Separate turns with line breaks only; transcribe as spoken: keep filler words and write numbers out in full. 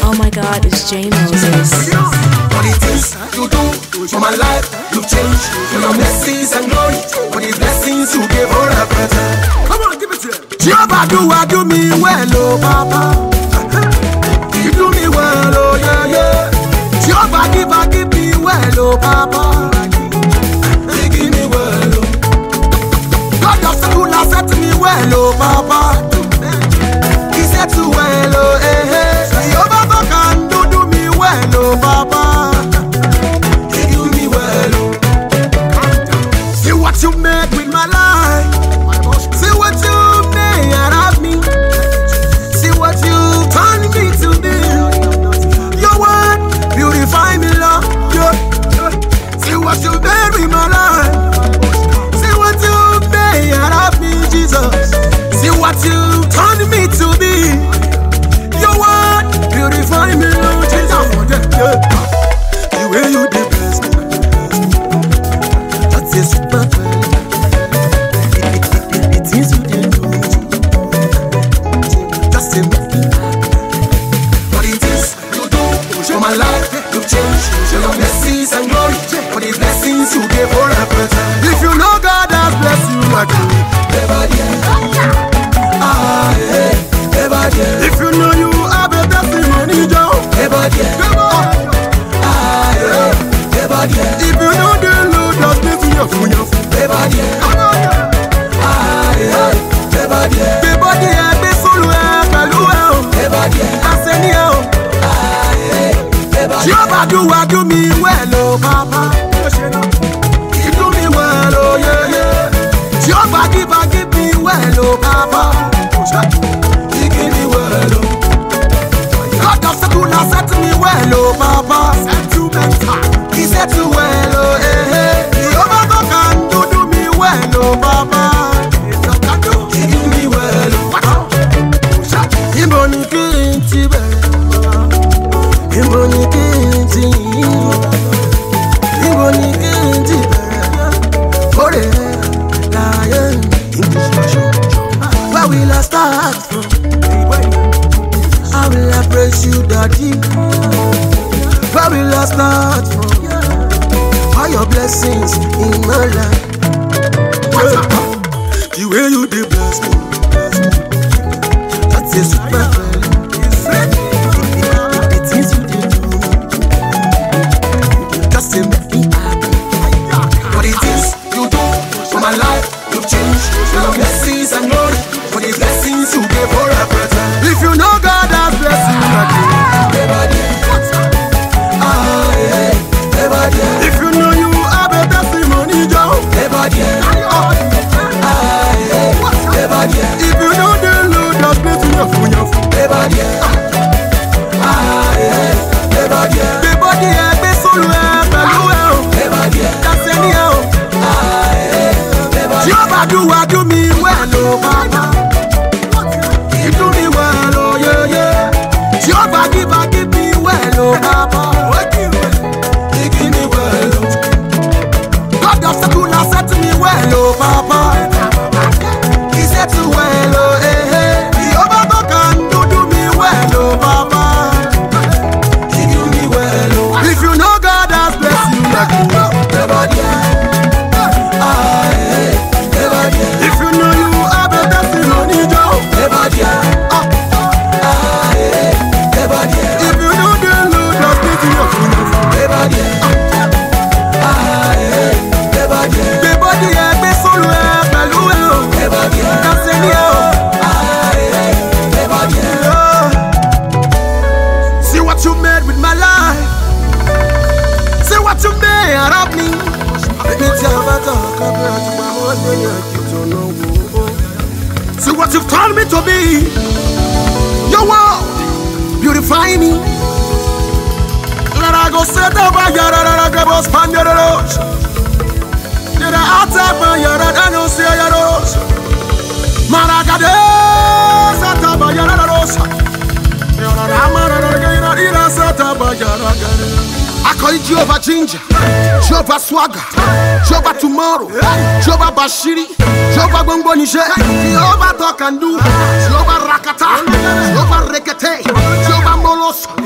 Oh my God, it's J Moses.
For the things you do for my life, you've changed. For your mercies and glory, for the blessings you gave all a present. Come on, give it to him. Jehovah do I do me well, oh Papa. You do me well, oh yeah, yeah. Jehovah give I give me well, oh Papa. You give me well, oh. God of school has said to me well, oh Papa. He said to well, oh eh eh. Jehovah can do do me well, oh Papa. You do me well, oh. See what you made with my life. See what you made out of me. See what you turned me to be. Your word beautify me, Lord. See what you made with my life. See what you made out of me, Jesus. See what you turned me to be. Your word beautify me, Lord Jesus. The way you did bless me, that's a super well. The things you did do, just a make me happy. For the things you do for my life, you've changed. For your mercies and glory, for the blessings you gave for a present. If you know God has blessed you like you, never did. Ah, yeah, never did. If you know you have a testimony, Joe, never did. Ah, yeah, never did. If you know the Lord has blessed you, never did. Ah, yeah, never did. Never did. Be solo, kalu, never did. Asenio, ah, yeah, never did. Jehovah do I do me well, oh Papa. You do me well, oh yeah, yeah. Jehovah give I give me well, oh Papa. You give me well, oh. God of school has said to me well, oh Papa. He said to well, oh eh eh. Jehovah can do do me well, oh Papa. You give me well, oh. Imboni kinti be, Imboni kinti, Imboni kinti be. Ore lion English version. Where will I start from? How will I praise you, Daddy? Where will I start from? All your blessings in my life. The way you did bless me, that's a super feeling. The things you did do, just to make me happy. For the things you do for my life, you've changed. For your blessings and glory, for the blessings you gave for a present. If you know God has blessed you, never did. Ah, yeah, never did. If you know you have a testimony, Joe, never did. Ah, yeah, never did. If you know the Lord has blessed you, never did. Ah, yeah, never did. Never did. Be solo, never did. That's anyhow. Ah, yeah, never did. Jehovah do I do me well, oh Papa. You do me well, oh yeah, yeah. Jehovah give I give me well, oh Papa. You give me well, oh. God of school has said to me well, oh Papa. He said to well, oh eh eh. Jehovah can do do me well, oh Papa. You give me well, oh. If you know God has blessed you like you, never did. Ah, yeah, never did. If you know you have a testimony, Joe, never did. Ah, ah, yeah, never did. If you know the Lord has blessed you, never did. Ah, yeah, never did. Never did. Be solo, kalu, never did. That's anyhow. Ah, yeah, never did. See what you made with my life. See what you made out of me. See what you've turned me to be. Your world beautify me. Let I go set up a yard and I go span your rose. Did I attack my yard and I don't see your rose? Maragade, Santa Bayana Rosa. You're a Santa Bayana. I call it Jehovah Ginger, Jehovah Swagger, Jehovah Tomorrow, Jehovah Bashiri, Jehovah Bongbonije, Jehovah Talk and Do, Jehovah Rakata, Jehovah Rekete, Jehovah Molos,